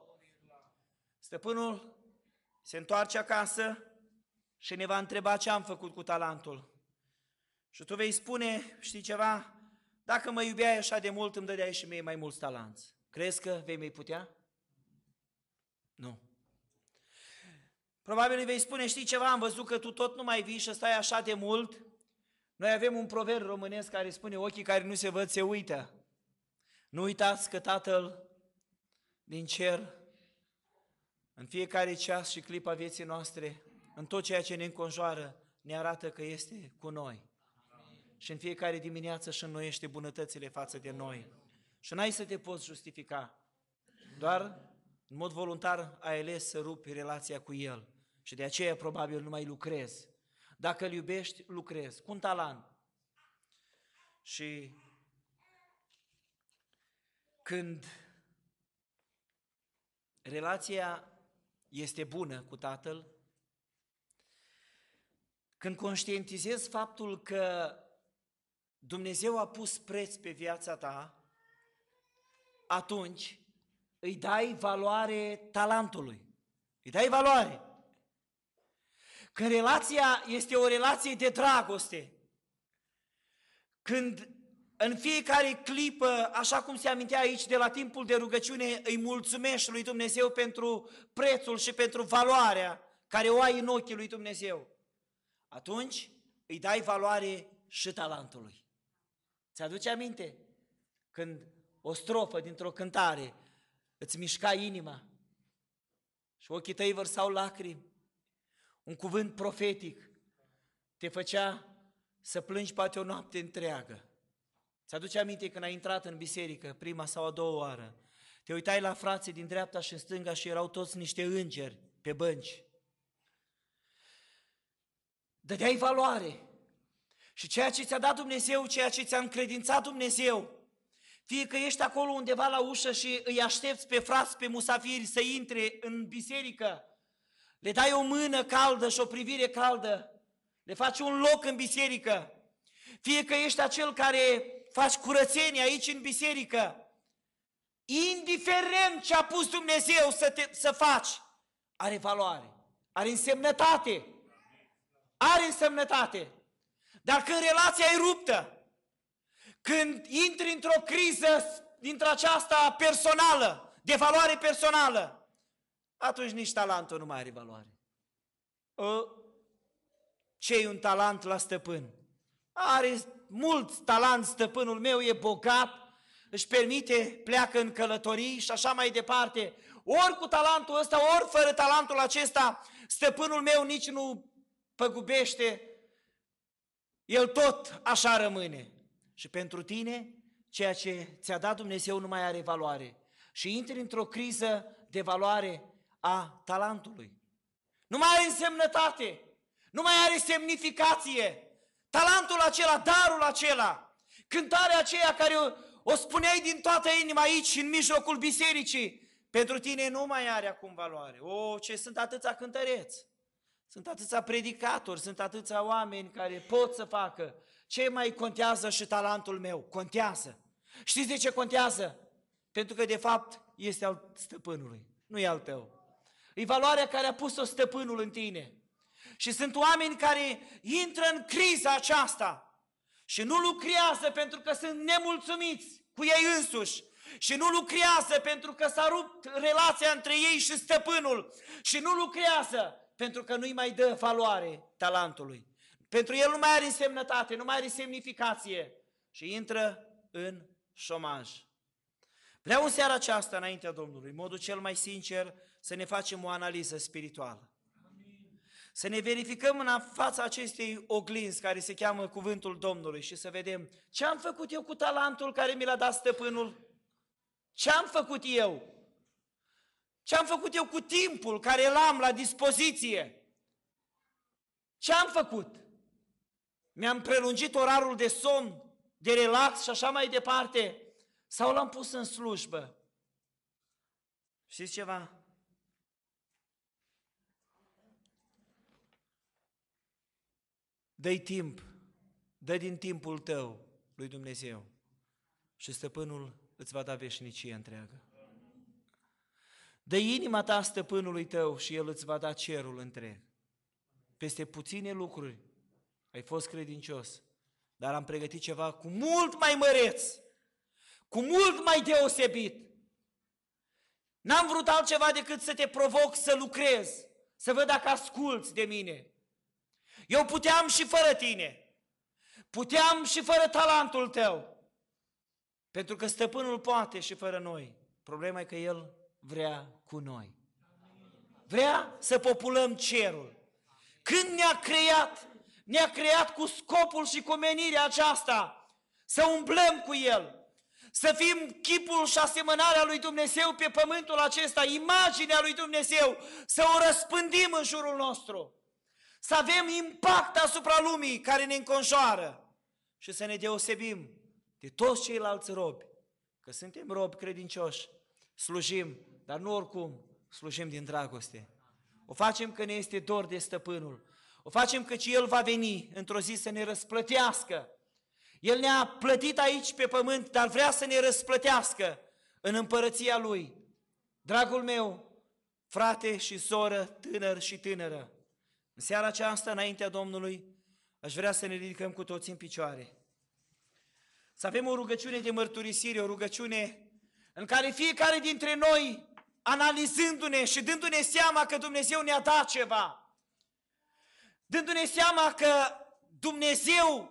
Stăpânul se întoarce acasă și ne va întreba ce am făcut cu talentul. Și tu vei spune, știi ceva, dacă mă iubeai așa de mult, îmi dădeai și mie mai mulți talenți. Crezi că vei mai putea? Nu. Probabil îi vei spune, știi ceva, am văzut că tu tot nu mai vii și stai așa de mult. Noi avem un proverb românesc care spune, ochii care nu se văd se uită. Nu uitați că Tatăl din cer, în fiecare ceas și clip a vieții noastre, în tot ceea ce ne înconjoară, ne arată că este cu noi. Amin. Și în fiecare dimineață își înnoiește bunătățile față de noi. Și n-ai să te poți justifica. Doar, în mod voluntar, ai ales să rupi relația cu El. Și de aceea, probabil, nu mai lucrezi. Dacă îl iubești, lucrezi. Cu un talent. Și când relația este bună cu Tatăl, când conștientizezi faptul că Dumnezeu a pus preț pe viața ta, atunci îi dai valoare talentului. Îi dai valoare. Când relația este o relație de dragoste, când în fiecare clipă, așa cum se amintea aici de la timpul de rugăciune, îi mulțumești lui Dumnezeu pentru prețul și pentru valoarea care o ai în ochii lui Dumnezeu, atunci îi dai valoare și talentului. Ți-aduce aminte? Când o strofă dintr-o cântare îți mișca inima și ochii tăi vărsau lacrimi, un cuvânt profetic te făcea să plângi poate o noapte întreagă. Ți-aduce aminte când ai intrat în biserică, prima sau a doua oară, te uitai la frații din dreapta și în stânga și erau toți niște îngeri pe bănci. Dădeai valoare. Și ceea ce ți-a dat Dumnezeu, ceea ce ți-a încredințat Dumnezeu, fie că ești acolo undeva la ușă și îi aștepți pe frați, pe musafiri să intre în biserică, le dai o mână caldă și o privire caldă, le faci un loc în biserică, fie că ești acel care faci curățenie aici în biserică, indiferent ce a pus Dumnezeu să, te, să faci, are valoare, are însemnătate, are însemnătate. Dar când relația e ruptă, când intri într-o criză dintre aceasta personală, de valoare personală, atunci nici talentul nu mai are valoare. O, ce-i un talent la stăpân. Are mult talent stăpânul meu, e bogat, își permite, pleacă în călătorii și așa mai departe. Ori cu talentul ăsta, ori fără talentul acesta, stăpânul meu nici nu păgubește, el tot așa rămâne. Și pentru tine, ceea ce ți-a dat Dumnezeu nu mai are valoare. Și intri într-o criză de valoare a talentului. Nu mai are însemnătate, nu mai are semnificație. Talentul acela, darul acela, cântarea aceea care o, o spuneai din toată inima aici, în mijlocul bisericii, pentru tine nu mai are acum valoare. O, ce sunt atâția cântăreți, sunt atâția predicatori, sunt atâția oameni care pot să facă. Ce mai contează și talentul meu? Contează. Știți de ce contează? Pentru că de fapt este al stăpânului, nu e al tău. E valoarea care a pus-o stăpânul în tine. Și sunt oameni care intră în criza aceasta și nu lucrează pentru că sunt nemulțumiți cu ei însuși. Și nu lucrează pentru că s-a rupt relația între ei și stăpânul. Și nu lucrează pentru că nu-i mai dă valoare talentului. Pentru el nu mai are însemnătate, nu mai are semnificație și intră în șomaj. Vreau în seara aceasta, înaintea Domnului, în modul cel mai sincer, să ne facem o analiză spirituală. Să ne verificăm în fața acestei oglinzi care se cheamă cuvântul Domnului și să vedem ce am făcut eu cu talentul care mi l-a dat stăpânul. Ce am făcut eu? Ce am făcut eu cu timpul care l-am la dispoziție? Ce am făcut? Mi-am prelungit orarul de somn, de relax și așa mai departe? Sau l-am pus în slujbă? Știți ceva? Dă-i timp, dă din timpul tău lui Dumnezeu și stăpânul îți va da veșnicie întreagă. Dă inima ta stăpânului tău și el îți va da cerul întreg. Peste puține lucruri ai fost credincios, dar am pregătit ceva cu mult mai măreț, cu mult mai deosebit. N-am vrut altceva decât să te provoc să lucrezi, să văd dacă asculți de mine. Eu puteam și fără tine, puteam și fără talentul tău, pentru că stăpânul poate și fără noi. Problema e că el vrea cu noi. Vrea să populăm cerul. Când ne-a creat, ne-a creat cu scopul și cu menirea aceasta, să umblăm cu el, să fim chipul și asemănarea lui Dumnezeu pe pământul acesta, imaginea lui Dumnezeu, să o răspândim în jurul nostru, să avem impact asupra lumii care ne înconjoară și să ne deosebim de toți ceilalți robi, că suntem robi credincioși, slujim, dar nu oricum, slujim din dragoste. O facem că ne este dor de stăpânul, o facem că El va veni într-o zi să ne răsplătească. El ne-a plătit aici pe pământ, dar vrea să ne răsplătească în împărăția Lui. Dragul meu, frate și soră, tânăr și tânără, în seara aceasta, înaintea Domnului, aș vrea să ne ridicăm cu toți în picioare. Să avem o rugăciune de mărturisire, o rugăciune în care fiecare dintre noi, analizându-ne și dându-ne seama că Dumnezeu ne-a dat ceva, dându-ne seama că Dumnezeu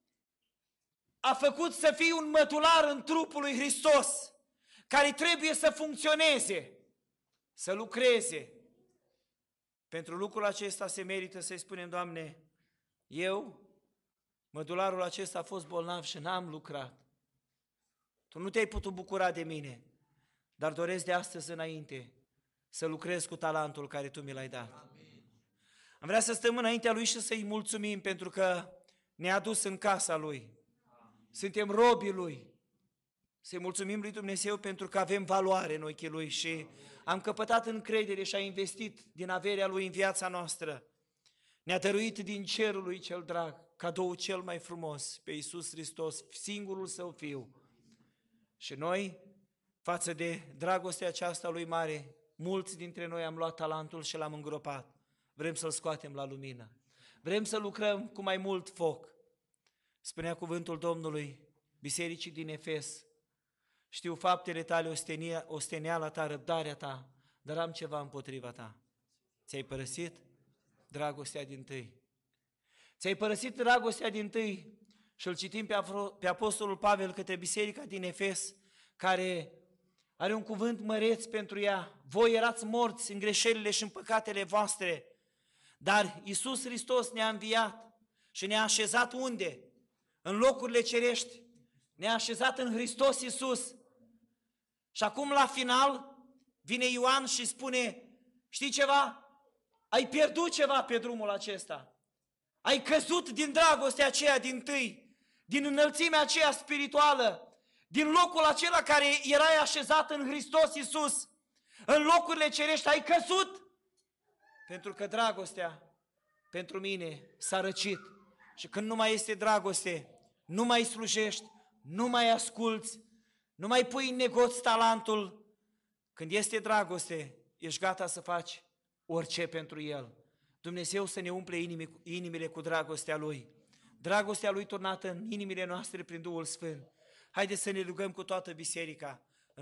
a făcut să fii un mădular în trupul lui Hristos, care trebuie să funcționeze, să lucreze. Pentru lucrul acesta se merită să-i spunem, Doamne, eu, mădularul acesta a fost bolnav și n-am lucrat. Tu nu te-ai putut bucura de mine, dar doresc de astăzi înainte să lucrez cu talentul care Tu mi l-ai dat. Amin. Am vrea să stăm înaintea Lui și să-i mulțumim pentru că ne-a dus în casa Lui. Amin. Suntem robii Lui. Să-i mulțumim lui Dumnezeu pentru că avem valoare în ochii Lui și am căpătat încredere și a investit din averea Lui în viața noastră. Ne-a dăruit din cerul Lui cel drag, cadoul cel mai frumos, pe Iisus Hristos, singurul Său Fiu. Și noi, față de dragostea aceasta Lui mare, mulți dintre noi am luat talentul și l-am îngropat. Vrem să-l scoatem la lumină. Vrem să lucrăm cu mai mult foc. Spunea cuvântul Domnului bisericii din Efes, știu faptele tale, ostenia, osteneala ta, răbdarea ta, dar am ceva împotriva ta. Ți-ai părăsit dragostea dintâi. Ți-ai părăsit dragostea dintâi și îl citim pe, pe Apostolul Pavel către biserica din Efes, care are un cuvânt măreț pentru ea. Voi erați morți în greșelile și în păcatele voastre, dar Iisus Hristos ne-a înviat și ne-a așezat unde? În locurile cerești. Ne-a așezat în Hristos Iisus. Și acum la final vine Ioan și spune, știi ceva? Ai pierdut ceva pe drumul acesta. Ai căzut din dragostea aceea dintâi, din înălțimea aceea spirituală, din locul acela care erai așezat în Hristos Iisus. În locurile cerești ai căzut, pentru că dragostea pentru mine s-a răcit. Și când nu mai este dragoste, nu mai slujești, nu mai asculți, nu mai pui în negoț talentul. Când este dragoste, ești gata să faci orice pentru El. Dumnezeu să ne umple inimile cu dragostea Lui. Dragostea Lui turnată în inimile noastre prin Duhul Sfânt. Haideți să ne rugăm cu toată biserica.